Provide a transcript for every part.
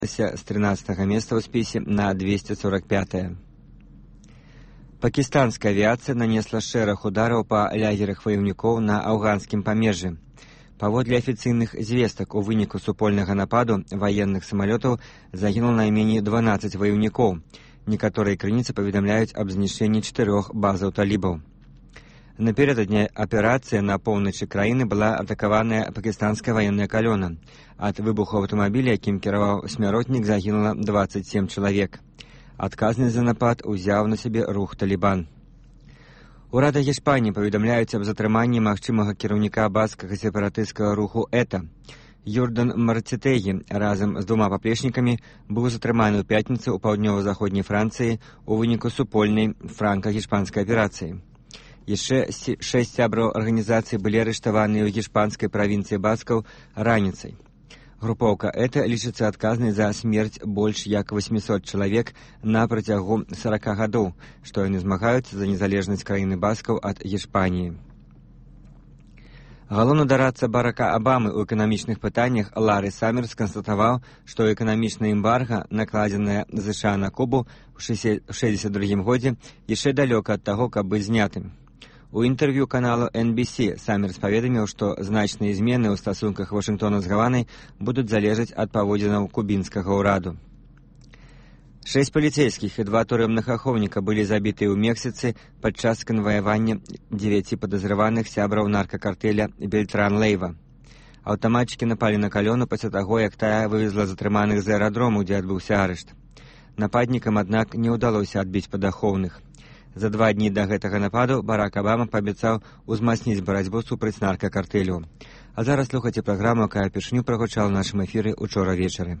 с 13 места ў спісе на 245. Пакістанская авіацыя нанесла шэраг удараў па ядзерных ваяўнікоў на афганскім памежжы. Паводле афіцыйных звестак, у выніку супольнага нападу ваенных самалётаў загінула найменей 12 ваяўнікоў. Некаторыя крыніцы паведамляюць аб знішчэнні 4 базаў талібаў. Напярэдадні аперацыі на поўначы краіны была атакаваная пакістанская ваенная калёна. Ад выбуху аўтамабіля, якім кіраваў смяротнік, загінула 27 чалавек. Адказнасць за напад узяў на сябе рух «Талібан». Урады Гішпаніі паведамляюць аб затрыманні магчымага кіраўніка баскага сепаратысцкага руху «ЭТА». Юрдан Марцетэгі разам з 2 паплечнікамі быў затрыманы ў пятніцу ў паўднёва-заходняй Францыі ў выніку супольнай франка-гішпанскай аперацыі. Яшчэ 6 сябраў арганізацыі былі арыштаваныя ў гішпанскай правінцыі баскаў раніцай. Групоўка «ЭТА» лічыцца адказнай за смерць больш як 800 чалавек на працягу 40 гадоў, што яны змагаюцца за незалежнасць краіны баскаў ад Гішпаніі. Галоўны дарадца Барака Абамы ў эканамічных пытаннях Лары Саммерс канстатаваў, што эканамічная эмбарга, накладзеная США на Кубу ў 1962 годзе, яшчэ далёка ад таго, каб быць знятым. У інтэрв'ю каналу NBC Саммерс паведаміў, што значныя змены ў стасунках Вашынгтона з Гаванай будуць залежаць ад паводзінаў кубінскага ўраду. 6 паліцейскіх і 2 турэмных ахоўніка былі забітыя ў Мексіцы падчас канваявання 9 падазраваных сябраў наркакартэля Бельтран-Лейва. Аўтаматчыкі напалі на калёну пасля таго, як тая вывезла затрыманых з аэрадрому, дзе адбыўся арышт. Нападнікам, аднак, не ўдалося адбіць падахоўных. За 2 дні да гэтага нападу Барак Абама паабяцаў узмацніць барацьбу супраць наркакартэлю. А зараз слухайце праграму, якая упершыню прагучала ў нашым эфіры учора вечары.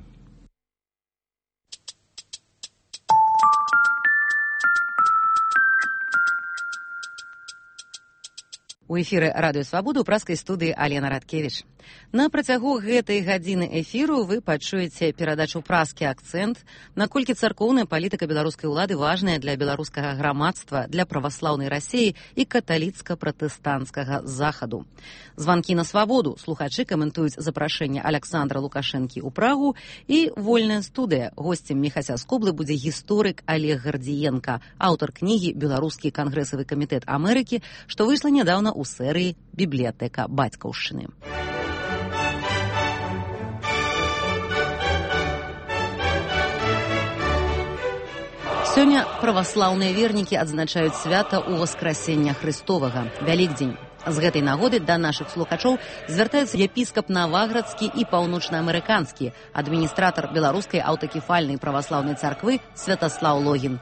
У эфіры радыё Свабода ў праскай студыі Алена Радкевіч. На працягу гэтай гадзіны эфіру вы пачуеце перадачу «Праскі акцэнт», наколькі царкоўная палітыка беларускай улады важная для беларускага грамадства, для праваслаўнай Расіі і каталіцка-пратэстанцкага захаду. Званкі на свабоду. Слухачы каментуюць запрашэнне Аляксандра Лукашэнкі ў Прагу і вольная студыя. Госцем Міхася Скоблы будзе гісторык Олег Гардзіенка, аўтар кнігі «Беларускі кангрэсавы камітэт Амерыкі», што выйшла нядаўна ў серыі «Бібліятэка бацькаўшчыны». Сёння праваслаўныя вернікі адзначаюць свята ўваскрасення Хрыстовага, Вялікдзень. З гэтай нагоды да нашых слухачоў звяртаюцца епіскап Наваградскі і паўночнаамерыканскі, адміністратар беларускай аўтакефальнай праваслаўнай царквы Святаслаў Логін.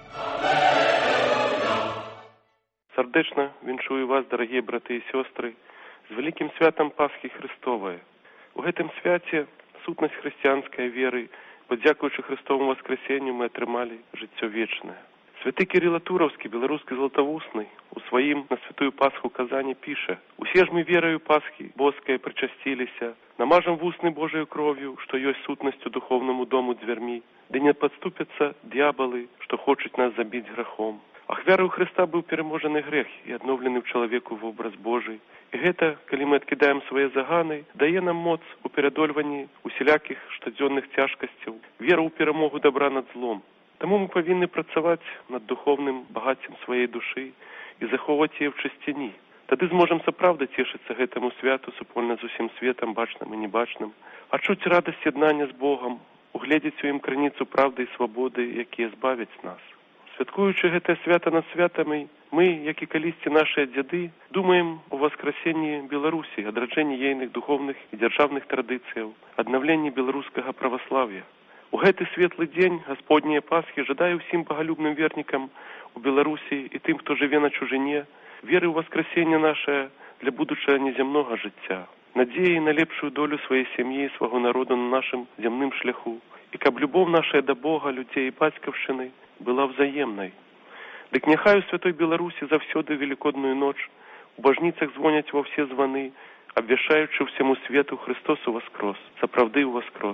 Сардэчна віншую вас, дарагія браты і сёстры, з вялікім святам Пасхі Христовай. У гэтым свяце сутнасць хрысціянскай веры, падзякуючы Христовому воскресенню, мы атрымалі жыццё вечнае. Святы Кірыла Тураўскі, беларускі златавусны, у сваім на святую Пасху казанні піша: «Усе ж мы верою Пасхі боскае прычасціліся, намажам вусны Божаю кров'ю, што ёсць сутнасцю духовнаму дому дзвярмі, ды не падступяцца д'ябалы, што хочуць нас забіць грахом. Ахвярай Христа быў пераможаны грэх і адноўлены ў чалавеку вобраз Божий. І гэта, калі мы адкідаем свае заганы, дае нам моц у перадольванні усялякіх штодзённых цяжкасцяў, веру ў перамогу добра над злом. Таму мы павінны працаваць над духовным багаццем сваей душы і захоўваць яе ў чысціні. Тады зможам сапраўда цешыцца гэтаму святу супольна з усім светам, бачным і небачным, адчуць радасць яднання з Богам, угледзець у ім крыніцу правды і свабоды, якія збавяць нас. Святкуючы гэтае свята над святамі, мы, як і калісьці нашыя дзяды, думаем у васкрасенні Беларусі, адраджэнні ейных духовных і дзяржаўных традыцыяў, аднаўленні беларускага праваслав'я. У гэты светлы дзень Гасподняе Пасхі жадаю ўсім багалюбным вернікам у Беларусі і тым, хто жыве на чужыне, веры ў васкрасенне нашае для будучага неземнога жыцця, надзеі на лепшую долю сваёй сям'і і свайго народу на нашым зямным шляху, і каб любоў нашая да Бога, людзей і бацькаўшчыны была взаемнай. Дык няхай у святой Беларусі заўсёды велікодную ноч у бажніцах звоняць ва ўсе званы, абвяшаючы ўсяму свету Христос уваскрос, сапраўды уваскрос.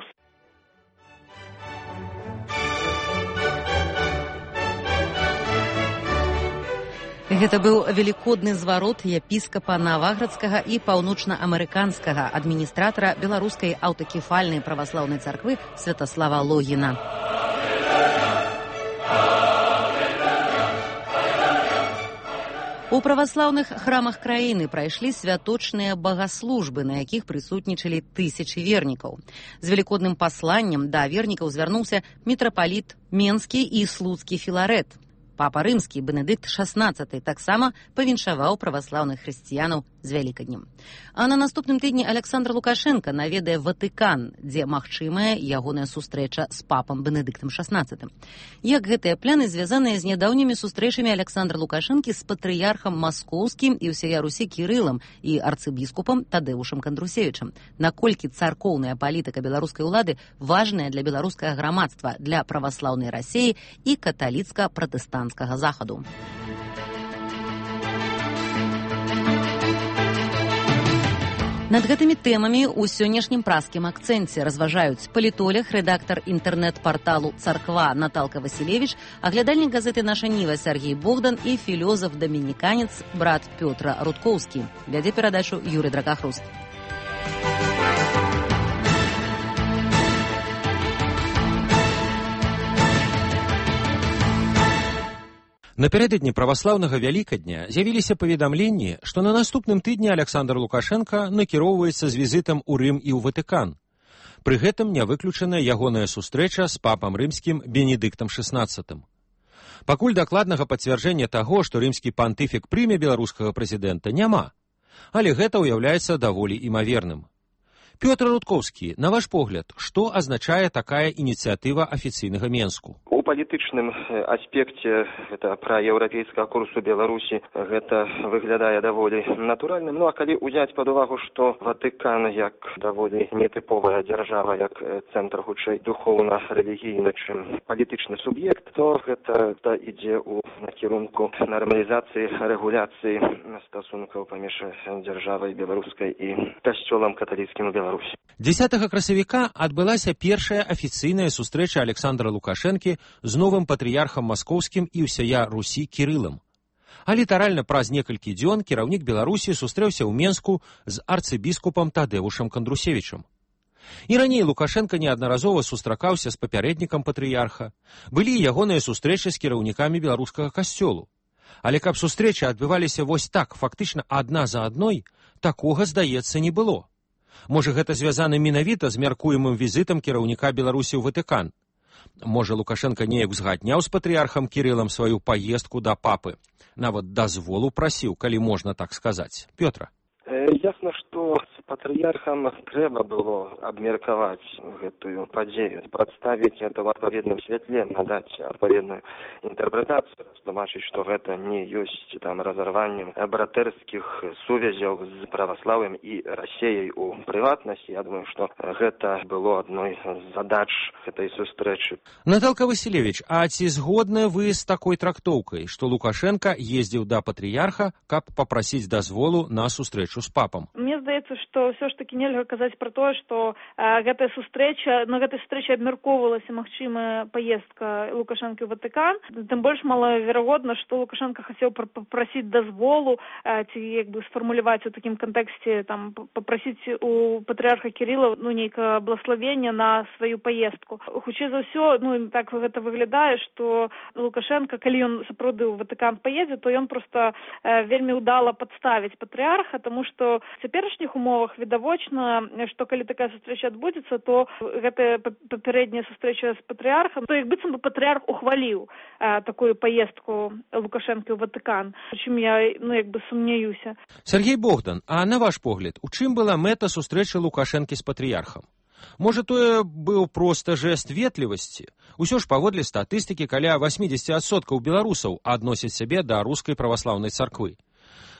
Гэта быў велікодны зварот епіскапа Наваградскага і паўночнаамерыканскага адміністратара беларускай аўтакефальнай праваслаўнай царквы Святаслава Логіна. У праваслаўных храмах краіны прайшлі святочныя багаслужбы, на якіх прысутнічалі тысячы вернікаў. З велікодным пасланнем да вернікаў звярнуўся мітрапаліт Менскі і Слуцкі Філарэт. Папа рымскі Бенедыкт XVI таксама павіншаваў праваслаўных хрысціянаў з Вялікаднем. А на наступным тыдні Александр Лукашенка наведае Ватыкан, дзе магчымая ягоная сустрэча з папам Бенедыктам XVI. Як гэтыя пляны звязаныя з нядаўнімі сустрэчамі Александра Лукашэнкі з патрыярхам маскоўскім і ўсяя Русі Кірылам і арцыбіскупам Тадэушам Кандрусевічам? Наколькі царкоўная палітыка беларускай улады важная для беларускага грамадства, для праваслаўнай Расіі і каталіцка-пратэстанцкага Захаду. Над гэтымі тэмамі ў сённяшнім праскім акцэнце разважаюць палітолог, рэдактар інтэрнэт-парталу «Царква» Наталка Васілевіч, аглядальнік газеты «Наша Ніва» Сергей Богдан і філёзаф-дамініканец брат Пётра Рудкоўскі. Вядзе перадачу Юрый Дракахруст. Напярэдадні праваслаўнага Вялікадня з'явіліся паведамленні, што на наступным тыдні Александр Лукашенка накіроўваецца з візітам у Рым і ў Ватыкан. Пры гэтым не выключаная ягоная сустрэча з папам рымскім Бенедыктам XVI. Пакуль дакладнага пацвярджэння таго, што рымскі пантыфік прыме беларускага прэзідэнта, няма, але гэта ўяўляецца даволі імаверным. Пётр Рудкоўскі, на ваш погляд, што азначае такая ініцыятыва афіцыйнага Менску? У палітычным аспекце гэта праеўрапейскага курсу Беларусі гэта выглядае даволі натуральным. Ну а калі ўзяць пад увагу, што Ватыкан як даволі нетыповая дзяржава, як цэнтр хутчэй духоўна-рэлігійны, чым палітычны суб'ект, то гэта ідзе ў накірунку нармалізацыі, рэгуляцыі стасункаў паміж дзяржавай беларускай і касцёлам каталіцкім у Беларусі. 10 красавіка адбылася першая афіцыйная сустрэча Александра Лукашэнкі з новым патрыярхам маскоўскім і ўсяя Русі Кірылам. А літаральна праз некалькі дзён кіраўнік Беларусі сустрэўся ў Менску з арцыбіскупам Тадэушам Кандрусевічам. І раней Лукашенка неаднаразова сустракаўся з папярэднікам патрыярха. Былі ягоныя сустрэчы з кіраўнікамі беларускага касцёлу. Але каб сустрэчы адбываліся вось так, фактычна адна за адной, такога, здаецца, не было. Можа, гэта звязана менавіта з мяркуемым візітам кіраўніка Беларусі ў Ватыкан. Можа, Лукашенка неяк узгадняў з патрыярхам Кірылам сваю паездку да папы. Нават дазволу прасіў, калі можна так сказаць. Пётра. Ясна, што з патрыярхам трэба было абмеркаваць гэтую падзею, прадставіць гэта ў адпаведным святле, надаць адпаведную інтэрпрэтацыю, тлумачыць, што гэта не ёсць там разарваннем братэрскіх сувязяў з праваслаўем і Расіяй у прыватнасці. Я думаю, што гэта было адной з задач гэтай сустрэчы. Наталка Васілевіч, а ці згодны вы з такой трактоўкай, што Лукашенка ездзіў да патрыярха, каб папрасіць дазволу на сустрэчу з папам? Мне здаецца, што ўсё ж такі нельга казаць пра тое, што гэтая сустрэча, на гэтай сустрэчы абмяркоўвалася магчымая паездка Лукашэнкі ў Ватыкан. Тым больш малаверагодна, што Лукашенка хацеў папрасіць дазволу ці як бы сфармуляваць у такім кантэксце, там папрасіць у патрыярха Кірыла нейкае благословення на сваю паездку. Хутчэй за ўсё, так гэта выглядае, што Лукашенка, калі ён сапраўды ў Ватыкан паедзе, то ён проста вельмі ўдала падставіць патрыярха, таму што в цяперашніх умовах відавочна, што калі такая сустрэча адбудзецца, то гэтая папярэдняя сустрэча з патрыярхам, то як быццам бы патрыярх ухваліў такую паездку Лукашэнкі ў Ватыкан, чым я сумняюся. Сергей Богдан, а на ваш погляд, у чым была мэта сустрэчы Лукашэнкі з патрыярхам? Можа, тое быў проста жэст ветлівасці? Усё ж паводле статыстыкі каля 80% беларусаў адносяць сябе да рускай праваслаўнай царквы.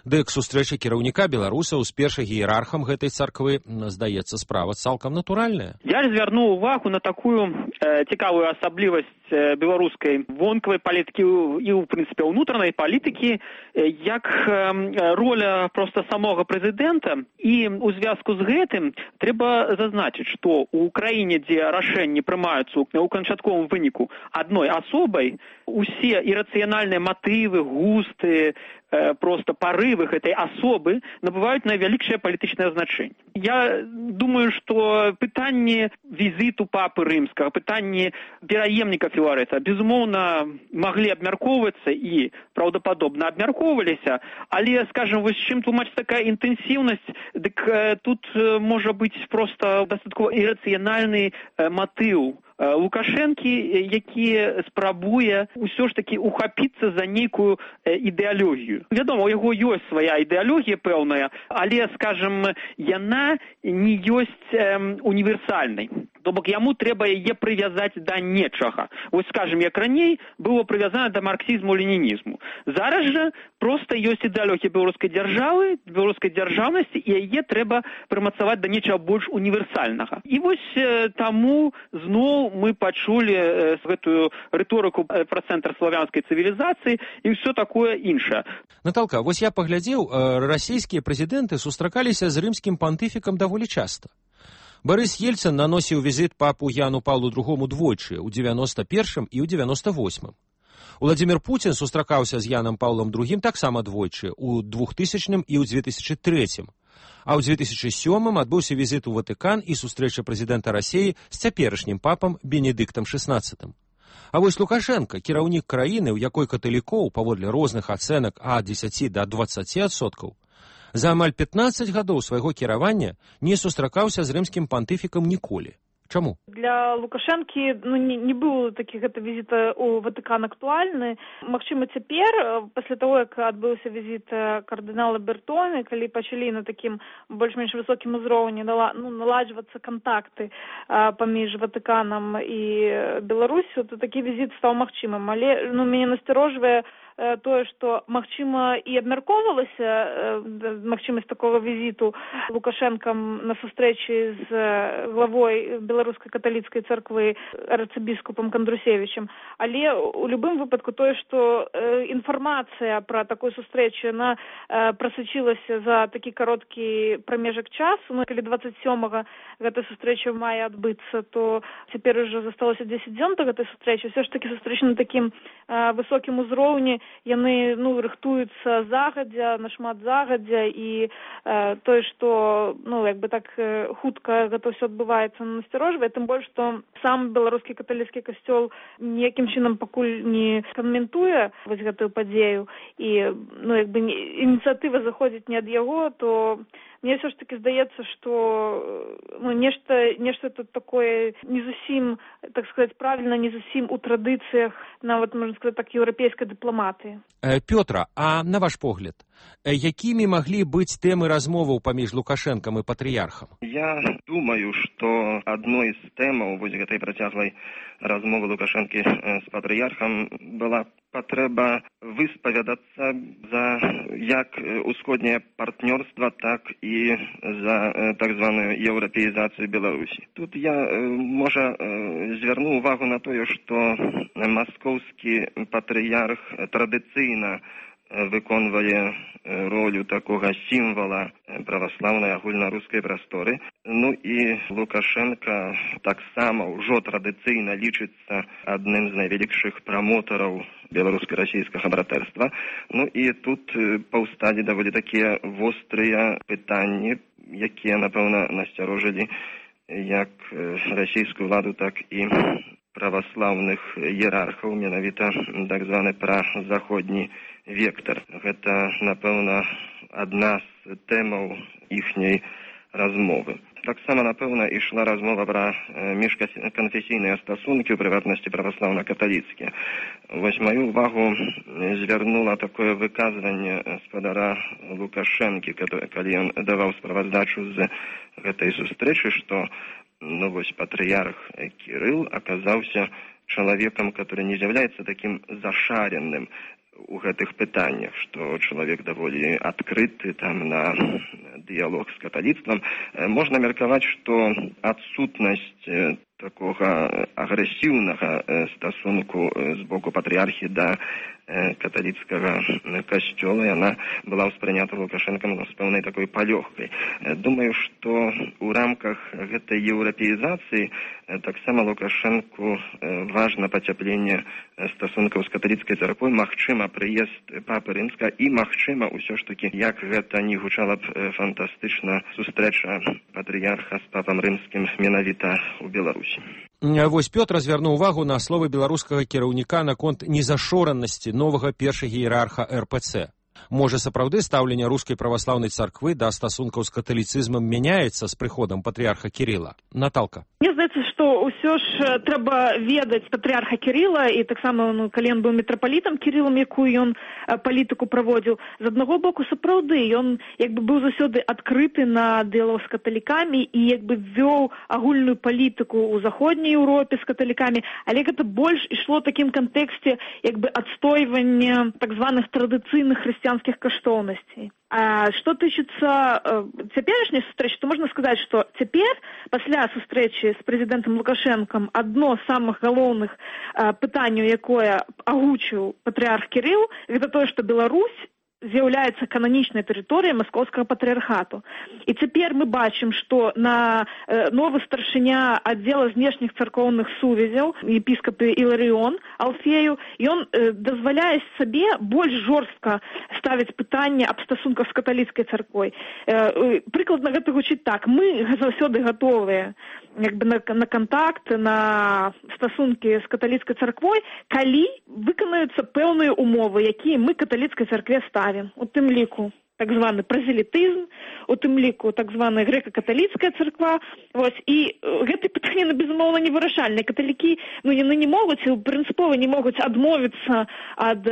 Дык сустрэча кіраўніка беларусаў з першым іерархам гэтай царквы, здаецца, справа цалкам натуральная. Я звярнуў увагу на такую цікавую асаблівасць беларускай вонкавай палітыкі і, ў прынцыпе, ўнутранай палітыкі, як роля проста самога прэзідэнта. І ў звязку з гэтым трэба зазначыць, што ў краіне, дзе рашэнні прымаюцца ў канчатковым выніку адной асобай, усе ірацыянальныя матывы, густы, просто порывы этой особы набывают найвялікшае палітычнае значэнне. Я думаю, што пытанні візіту папы рымскага, пытанні пераемніка Філарэта, безумоўна, маглі абмяркоўвацца і праўдападобна абмяркоўваліся, але, скажем, вось чым тлумачыць такая інтэнсіўнасць, дык тут можа быць проста дастаткова ірацыянальны матыў Лукашэнкі, які спрабуе ўсё ж такі ухапіцца за нейкую ідэалогію. Вядома, у яго ёсць свая ідэалогія пэўная, але, скажем, яна не ёсць універсальнай. То бок яму трэба яе прывязаць да нечага. Вось, скажем, як раней было прывязана да марксізму-ленінізму. Зараз жа проста ёсць ідэалогія беларускай дзяржавы, беларускай дзяржаўнасці, і яе трэба прымацаваць да нечага больш універсальнага. І вось таму зноў мы пачулі гэтую рыторыку пра цэнтр славянскай цывілізацыі і ўсё такое іншае. Наталка, вось я паглядзеў, расійскія прэзідэнты сустракаліся з рымскім пантыфікам даволі часта. Барыс Ельцын наносіў візіт папу Яну Паўлу II двойчы, у 91-м і ў 98-м. Уладзімір Пуцін сустракаўся з Янам Паўлам II таксама двойчы, у 2000-м і ў 2003-м. А ў 2007-м адбыўся візіт у Ватыкан і сустрэча прэзідэнта Расіі з цяперашнім папам Бенедыктам XVI. А вось Лукашенко, кіраўнік краіны, у якой каталікоў, паводле розных ацэнак ад 10 да 20%, за амаль 15 гадоў свайго кіравання не сустракаўся з рымскім пантыфікам ніколі. Чаму? Для Лукашэнкі не быў такі гэта візіта ў Ватыкан актуальны. Магчыма, цяпер, пасля таго, як адбыўся візіт кардынала Бертоны, калі пачалі на такім больш-менш высокім узроўні наладжвацца кантакты паміж Ватыканам і Беларусю, то такі візіт стаў магчымым. Але мяне насцярожвае тое, што, магчыма, і абмяркоўвалася магчымасць такога візіту Лукашэнкам на сустрэчы з главой беларускай каталіцкай царквы арцыбіскупам Кандрусевічам. Але у любым выпадку тое, што інфармацыя пра такую сустрэчу, яна прасачылася за такі кароткі прамежак часу. Калі 27-га гэта сустрэча ў маі адбыцца, то цяпер ужо засталося 10 дзён да гэтай сустрэчы. Все ж такі сустрэчы на такім высокім узроўні, яны рыхтуюцца загадзя, нашмат загадзя, і тое, што так хутка гэта ўсё адбываецца, насцярожвае, тым больш, што сам беларускі каталіцкі касцёл ніякім чынам пакуль не каментуе вось гэтую падзею, і ініцыятыва заходзіць не ад яго, то мне ўсё ж таки здаецца, што нешта тут такое не зусім, так сказаць, правільна, не зусім у традыцыях, нават, можна сказаць, так, еўрапейскай дыпламатыі. Пётра, а на ваш погляд, якімі маглі быць тэмы размоваў паміж Лукашэнкам і патрыярхам? Я думаю, што адной з тэмаў вось гэтай працяглай размовы Лукашэнкі з патрыярхам была патрэба выспавядацца за як усходняе партнёрства, так і за так званую еўрапеізацыю Беларусі. Тут я, можа, звярну увагу на тое, што маскоўскі патрыярх традыцыйна выконвае ролю такога сімвала праваслаўнай агульнарускай прасторы. І Лукашенко таксама ўжо традыцыйна лічыцца адным з найвялікшых прамотараў беларуска-расійскага братэрства. І тут паўсталі даволі такія вострыя пытанні, якія, напэўна, насцярожылі як расійскую ўладу, так і праваслаўных іерархаў, менавіта так званы празаходні вектар. Гэта, напэўна, адна з тэмаў іхняй размовы. Таксама, напэўна, ішла размова пра міжканфесійныя стасункі, у прыватнасці праваслаўна-каталіцкія. Вось маю увагу звярнула такое выказванне спадара Лукашэнкі, калі ён даваў справаздачу з гэтай сустрэчы, што патрыярх Кірыл аказаўся чалавекам, который не з'яўляецца такім зашареным у гэтых пытаннях, што чалавек даволі адкрыты там на дыялог з каталіцтвам. Можна меркаваць, што адсутнасць такога агрэсіўнага стасунку з боку патрыархі да каталіцкага касцёла, яна была ўспрынята Лукашэнкам з пэўнай такой палёгкай. Думаю, што ў рамках гэтай еўрапеізацыі таксама Лукашэнку важна пацяпленне стасункаў з каталіцкай царквой, магчыма прыезд папы Рымска і магчыма ўсё ж такі, як гэта не гучала б фантастычна, сустрэча патрыярха з папам Рымскім менавіта ў Беларусі. Вось Пётр звярнуў увагу на словы беларускага кіраўніка наконт незашоранасці новага першага іерарха РПЦ. Можа, сапраўды стаўленне рускай праваслаўнай царквы да стасункаў з каталіцызмам мяняецца з прыходам патрыярха Кірыла? Наталка. Мне здаецца, што ўсё ж трэба ведаць патрыярха Кірыла, і таксама, калі ён быў мітрапалітам Кірылам, якую ён палітыку праводзіў, з аднаго боку сапраўды ён быў заўсёды адкрыты на дыялог з каталікамі і вёў агульную палітыку ў заходняй Еўропе з каталікамі, але гэта больш ішло ў такім кантэксце адстойвання так званых традыцыйных хрысціянскіх каштоўнасцей. А што тычыцца цяперашняй сустрэчы, то можна сказаць, што цяпер, пасля сустрэчы з прэзідэнтам Лукашэнкам, адно з самых галоўных пытанняў, якое агучыў патрыярх Кірыл, гэта тое, што Беларусь з'яўляецца кананічнай тэрыторыяй маскоўскага патрыярхату. І цяпер мы бачым, што на новы старшыня аддзела знешніх царкоўных сувязяў, епіскап Іларыон Алфею, ён дазваляе сабе больш жорстка ставіць пытанне аб стасунках з каталіцкай царквой. Прыкладна гэта гучыць так: мы заўсёды гатовыя на контакт, на стасункі з каталіцкай царквой, калі выканаюцца пэўныя умовы, якія мы каталіцкай царкве ставім. У тым ліку так званы празелітызм, у тым ліку так званая грэка-каталіцкая царква. І гэтые пытанні, безумоўна, не вырашальныя. Каталікі яны не могуць, прынцыпова не могуць адмовіцца ад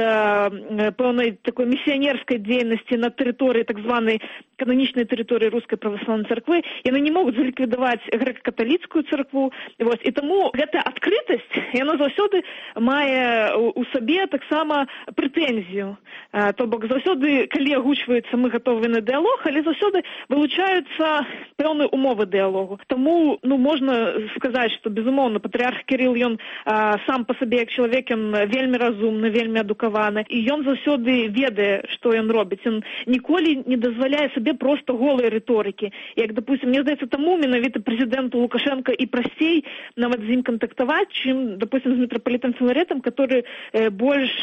пэўнай такой місіянерскай дзейнасці на тэрыторыі так званай кананічнай тэрыторыі рускай праваслаўнай царквы. Яны не могуць заліквідаваць грэка-каталіцкую царкву. І таму гэтая адкрытасць, яна заўсёды мае у сабе таксама прэтэнзію. То бок заўсёды, калі агучваецца мы гатовы на дыялог, але заўсёды вылучаюцца пэўныя умовы дыялогу. Таму можна сказаць, што безумоўна патрыярх Кірыл, ён сам па сабе як чалавек, ён вельмі разумны, вельмі адукаваны, і ён заўсёды ведае, што ён робіць. Ён ніколі не дазваляе сабе проста голай рыторыкі. Як, допустим, мне здаецца, таму менавіта прэзідэнту Лукашэнка і прасцей нават з ім кантактаваць, чым, допустим, з мітрапалітам Філарэтам, который больш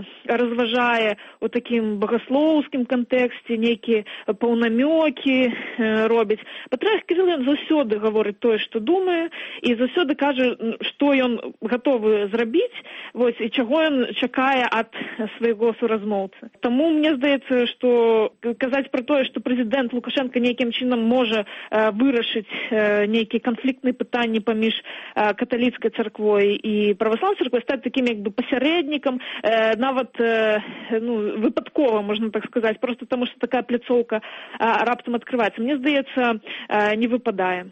разважае у такім багаслоўскім кантэксце, нейкія паўнамёкі робіць. Патрыярх Кірыл, ён заўсёды гаворыць тое, што думае, і заўсёды кажа, што ён гатовы зрабіць, і чаго ён чакае ад свайго суразмоўцы. Таму мне здаецца, што казаць пра тое, што прэзідэнт Лукашэнка нейкім чынам можа вырашыць нейкія канфліктныя пытанні паміж каталіцкай царквой і праваслаўнай царквой, стаць такім пасярэднікам, нават выпадкова, можна так сказаць, просто таму, што такая пляцоўка раптам адкрываецца. Мне здаецца, не выпадае.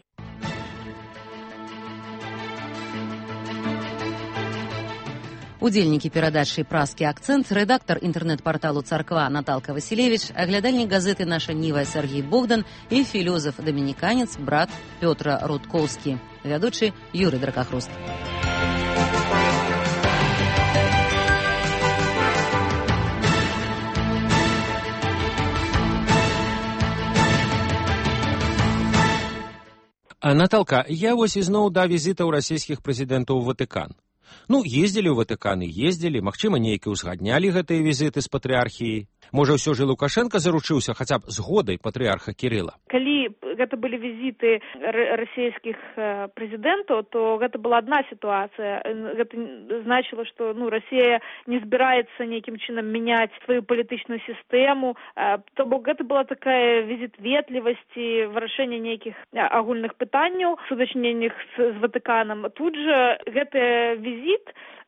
Удзельнікі перадачы «Праскі акцэнт», рэдактар інтэрнэт-парталу «Царква» Наталка Васілевіч, аглядальнік газеты «Наша Ніва» Сергій Богдан і філёзаф-дамініканец брат Пётра Рудкоўскі, вядучы Юрый Дракахруст. Наталка, я ізноў да візітаў расійскіх прэзідэнтаў у Ватыкан. Ездзілі ў Ватыкан і ездзілі, магчыма, нейкі ўзгаднялі гэтыя візіты з патрыархіяй. Можа, ўсё ж Лукашенко заручыўся хаця б згодай патрыарха Кірыла? Калі гэта былі візіты расійскіх прэзідэнтаў, то гэта была адна сітуацыя. Гэта значыла, што Расія не збіраецца нейкім чынам мяняць сваю палітычную сістэму. То бок гэта была такая візіт ветлівасці, вырашэння нейкіх агульных пытанняў, судачненнях з Ватыканам. Тут жа гэты візіт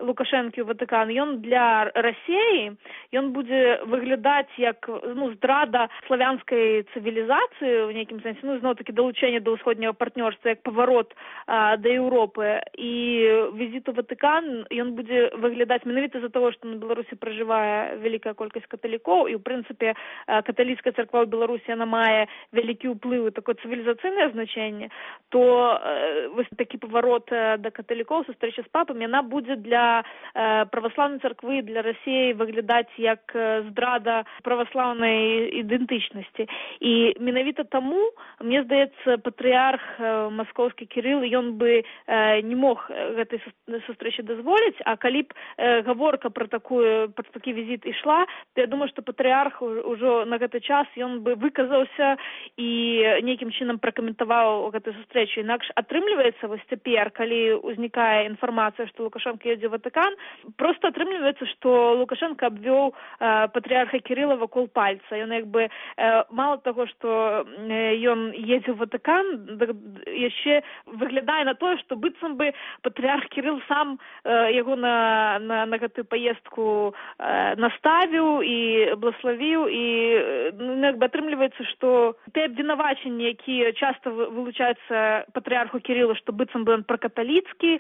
Лукашэнкі ў Ватыкан, ён для Расіі, ён будзе выглядаць як здрада славянскай цывілізацыі ў нейкім сэнсе, зноў-такі далучэнне да ўсходняга партнёрства, як паварот да Еўропы. І візіт у Ватыкан, ён будзе выглядаць менавіта з-за таго, што на Беларусі пражывае вялікая колькасць каталікоў, і ў прынцыпе каталіцкая царква ў Беларусі, яна мае вялікі ўплыў і такое цывілізацыйнае значэнне, то вось такі паварот да каталікоў, сустрэча з папам, яна будзе для праваслаўнай царквы, для Расіі выглядаць як здрада праваслаўнай ідэнтычнасці. І менавіта таму, мне здаецца, патрыярх маскоўскі Кірыл, ён бы не мог гэтай сустрэчы дазволіць, а калі б гаворка пра такі візіт ішла, то я думаю, што патрыярх ужо на гэты час ён бы выказаўся і нейкім чынам пракаментаваў гэтую сустрэчу. Інакш атрымліваецца вось цяпер, калі ўзнікае інфармацыя, што Лукашенко едзе ў Ватыкан, проста атрымліваецца, што Лукашенко абвёў патрыярха Кірыла вакол пальца. Ён мала таго, што ён едзе ў Ватыкан, яшчэ выглядае на тое, што быццам бы патрыярх Кірыл сам яго на гэтую паездку наставіў і благословіў, і атрымліваецца, што те абвінавачанні, якія часта вылучаюцца патрыярху Кірылу, што быццам бы ён пракаталіцкі,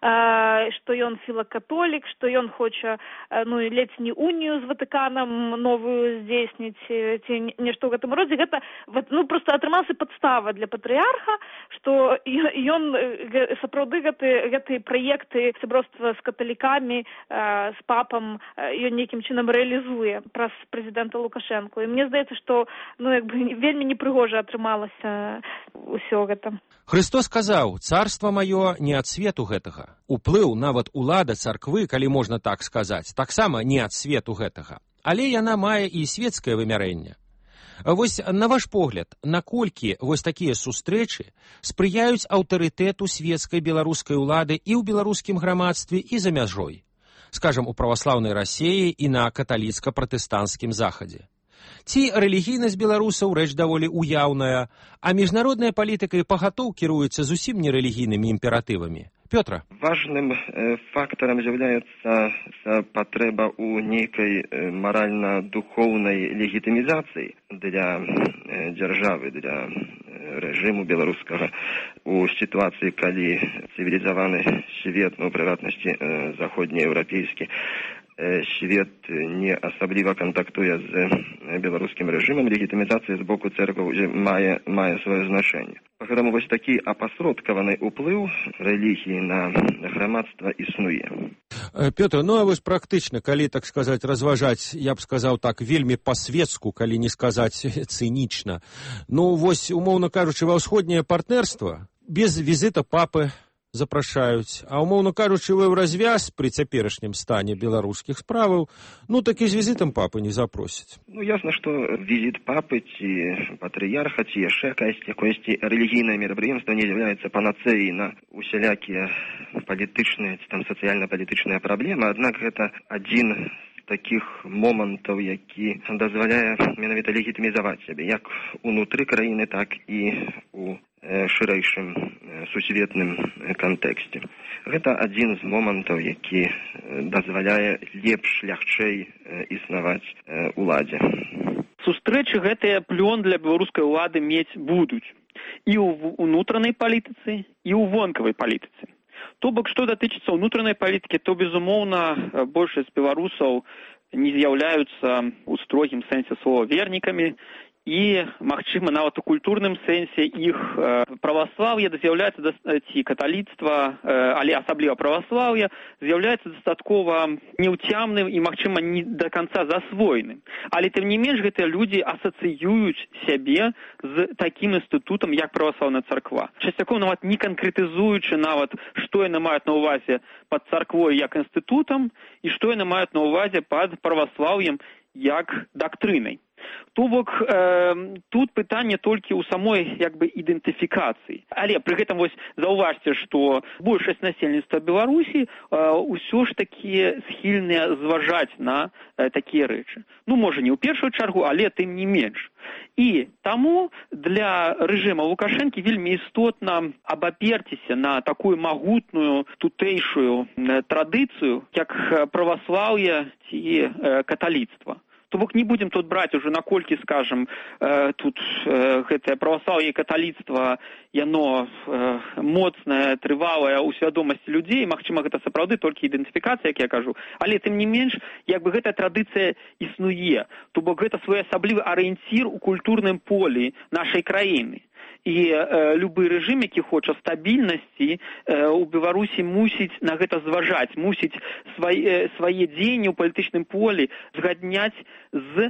што ён філакатолік, што ён хоча ледзь не унію з Ватыканам новую здзейсніць, ці нешта ў гэтым родзе. Гэта проста атрымалася падстава для патрыярха, што ён сапраўды гэтыя праекты сяброўства з каталікамі, з папам, ён нейкім чынам рэалізуе праз прэзідэнта Лукашэнку. І мне здаецца, што вельмі непрыгожа атрымалася ўсё гэта. Христос сказаў: «Царства маё не ад свету гэтага». Уплыў нават улада царквы, калі можна так сказаць, таксама не ад свету гэтага. Але яна мае і свецкае вымярэнне. Вось на ваш погляд, наколькі вось такія сустрэчы спрыяюць аўтарытэту свецкай беларускай улады і ў беларускім грамадстве, і за мяжой, скажам, у праваслаўнай Расіі і на каталіцка-пратэстанцкім захадзе? Ці рэлігійнасць беларусаў рэч даволі уяўная, а міжнародная палітыка і пагатоў кіруецца зусім не рэлігійнымі імператывамі? Пётра. Важным фактарам з'яўляецца патрэба ў нейкай маральна-духоўнай легітымізацыі для дзяржавы, для рэжыму беларускага у сітуацыі, калі цывілізаваны свет, у прыватнасці заходнееўрапейскі свет не асабліва кантактуе з беларускім рэжымам, легітымізацыя з боку цэркваў мае сваё значэнне. Паграму вось такі апасродкаваны ўплыў рэлігіі на грамадства існуе. Пётр, а вось практычна, калі, так сказаць, разважаць, я б сказаў так, вельмі па-светску, калі не сказаць цынічна. Вось, умоўна кажучы, ва ўсходняе партнерства без візіта папы запрашаюць, а умоўна кажучы, вы ў развяз пры цяперашнім стане беларускіх справаў, так і з візітам папы не запросяць. Ясна, што візіт папы ці патрыярха, ці яшчэ якосьці рэлігійнае мерапрыемства не з'яўляецца панацэяй на усялякія палітычныя ці сацыяльна-палітычныя праблемы, аднак гэта адзін з такіх момантаў, які дазваляе менавіта легітымізаваць сябе як унутры краіны, так і у шырэйшым сусветным кантэксце. Гэта адзін з момантаў, які дазваляе лепш, лягчэй існаваць уладзе. Сустрэчы гэтыя плён для беларускай улады мець будуць і ў унутранай палітыцы, і ў вонкавай палітыцы. То бок, што датычыцца ўнутранай палітыкі, то, безумоўна, большасць беларусаў не з'яўляюцца ў строгім сэнсе слова вернікамі, і, магчыма, нават у культурным сэнсе іх праваслаўе з'яўляецца, ці каталіцтва, але асабліва праваслаўе, з'яўляецца дастаткова неўцямным і, магчыма, не да канца засвоеным. Але, тым не менш, гэтыя людзі асацыююць сябе з такім інстытутам, як праваслаўная царква. Часцяком нават не канкрэтызуючы нават, што яны маюць на ўвазе пад царквой як інстытутам і што яны маюць на ўвазе пад праваслаўем як дактрынай. То бок тут пытанне толькі ў самой як бы ідэнтыфікацыі. Але пры гэтым вось заўважце, што большасць насельніцтва Беларусі ўсё ж такі схільныя зважаць на такія рэчы. Ну, можа, не ў першую чаргу, але тым не менш. І таму для рэжыма Лукашэнкі вельмі істотна абаперціся на такую магутную тутэйшую традыцыю, як праваслаўе ці каталіцтва. То бок не будем тут браць уже наколькі, скажем, тут гэтае праваслаўе і каталіцтва, яно моцнае, трывалае ў свядомасці людзей, магчыма, гэта сапраўды толькі ідэнтыфікацыя, як я кажу, але тым не менш, як бы гэтая традыцыя існуе, то бок гэта своеасаблівы арыенцір у культурным полі нашай краіны. І любы рэжым, які хоча стабільнасці, у Беларусі мусіць на гэта зважаць, мусіць свае дзеянні ў палітычным полі згадняць з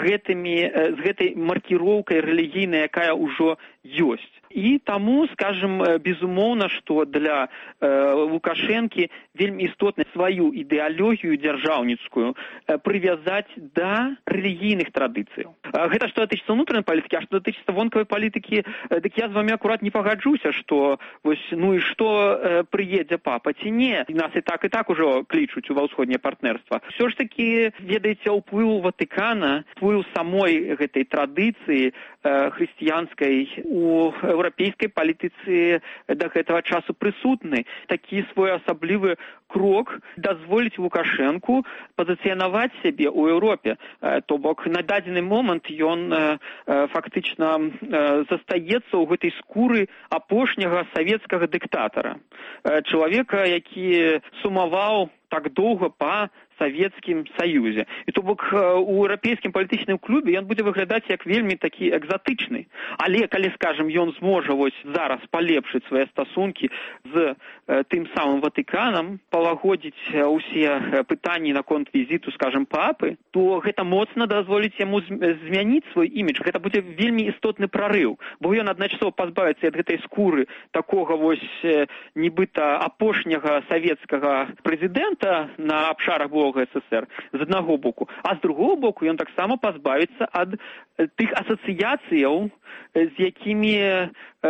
гэтай маркіроўкай рэлігійнай, якая ўжо ёсць. І таму, скажем, безумоўна, што для Лукашэнкі вельмі істотна сваю ідэалогію дзяржаўніцкую прывязаць да рэлігійных традыцыяў. Гэта што датычыцца ўнутранай палітыкі, а што датычыцца вонкавай палітыкі, дык я з вамі акурат не пагаджуся, што вось, ну і што прыедзе папа ці не. Нас і так ужо клічуць ува ўсходняе партнерства. Усё ж такі, ведаеце, ўплыў Ватыкана, ўплыў самой гэтай традыцыі хрысціянскай у еўрапейскай палітыцы да гэтага часу прысутны. Такі своеасаблівы крок дазволіць Лукашэнку пазіцыянаваць сябе ў Еўропе. То бок на дадзены момант ён фактычна застаецца ў гэтай скуры апошняга савецкага дыктатара. Чалавека, які сумаваў так доўга па Савецкім Саюзе. І то бок у еўрапейскім палітычным клубе ён будзе выглядаць як вельмі такі экзатычны. Але, калі, скажем, ён зможа вось зараз палепшыць свае стасункі з тым самым Ватыканам, палагодзіць усе пытанні наконт візіту, скажем, папы, то гэта моцна дазволіць яму змяніць свой імідж. Гэта будзе вельмі істотны прарыў, бо ён адначасова пазбавіцца ад гэтай скуры такога вось нібыта апошняга савецкага прэзідэнта на абшарах СССР з аднаго боку, а з другого боку ён таксама пазбавіцца ад тых асацыяцыяў, з якімі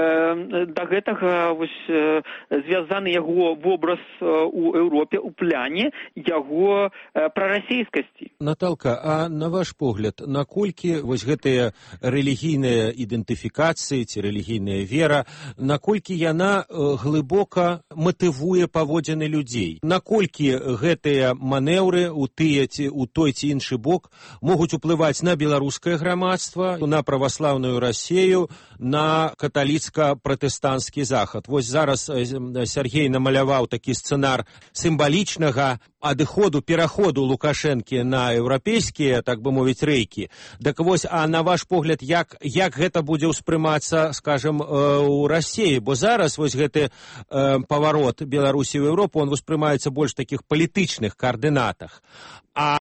да гэтага вось звязаны яго вобраз у Еўропе ў пляне яго прарасейскасці. Наталка, а на ваш погляд, наколькі вось гэтая рэлігійная ідэнтыфікацыя ці рэлігійная вера, наколькі яна глыбока матывуе паводзіны людзей? Наколькі гэтыя манеўры у той ці іншы бок могуць уплываць на беларускае грамадства, на праваслаўную Расею, на каталіцка-пратэстанцкі захад? Вось зараз Сергей намаляваў такі сцэнар сімвалічнага пераходу Лукашэнкі на еўрапейскія, так бы мовіць, рэйкі. Так вось, а на ваш погляд, як гэта будзе ўспрымацца, скажем, у Расеі? Бо зараз вось гэты паварот Беларусі ў Еўропу, он успрымаецца больш такіх палітычных каардынатах.